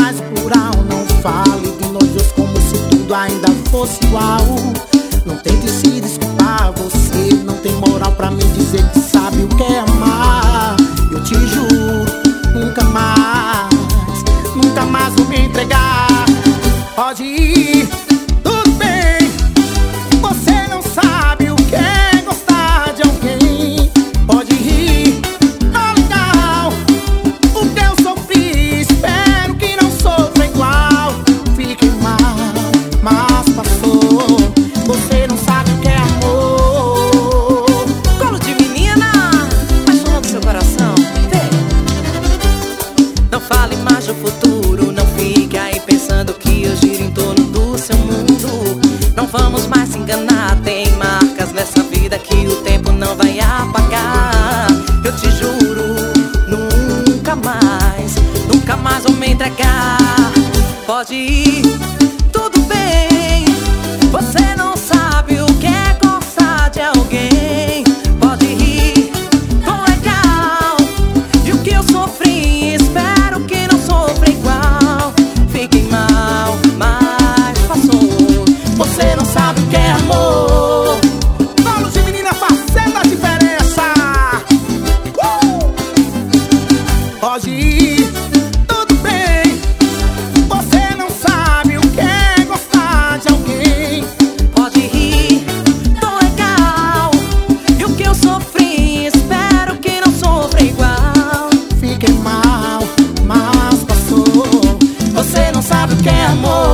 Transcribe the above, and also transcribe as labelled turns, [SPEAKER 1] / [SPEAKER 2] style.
[SPEAKER 1] mais plural. Não fale de nós dois como se tudo ainda fosse igual. Não tente se desculpar, você não tem moral pra me dizer que sabe o que é amar. Eu te juro, nunca mais, nunca mais vou me entregar. Pode ir, tudo bem, você não sabe o que é gostar de alguém. Pode rir, tá legal, o que eu sofri, espero que não sofra igual. Fiquei mal, mas passou, você não sabe o que é amor.
[SPEAKER 2] Colo de menina, apaixonando seu coração. Vem. Não fale mais do futuro, não fique aí pensando que eu giro em torno do seu mundo. Não vamos mais se enganar, tem marcas nessa vida que o tempo não vai apagar. Eu te juro, nunca mais vou me entregar. Pode ir, tudo bem, você não sabe o que é gostar de alguém. Pode rir, tão legal, e o que eu sofri, espero que não sofra igual. Fiquei mal, mas passou, você não sabe o que é amor.
[SPEAKER 1] Colo de menina fazendo a diferença. Pode ir, tudo bem, você não sabe o que é gostar de alguém.
[SPEAKER 2] Pode rir, tão legal, e o que eu sofri, espero que não sofra igual.
[SPEAKER 1] Fiquei mal, mas passou,
[SPEAKER 2] Você não sabe o que é amor.